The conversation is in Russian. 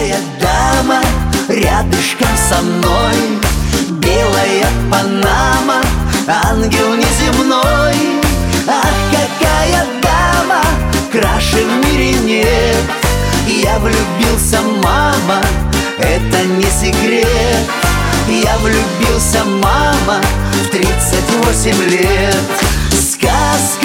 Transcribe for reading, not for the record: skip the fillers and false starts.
какая дама рядышком со мной, белая панама, ангел неземной. Ах, какая дама, краше в мире нет. Я влюбился, мама, это не секрет. Я влюбился, мама, в 38 лет. Сказка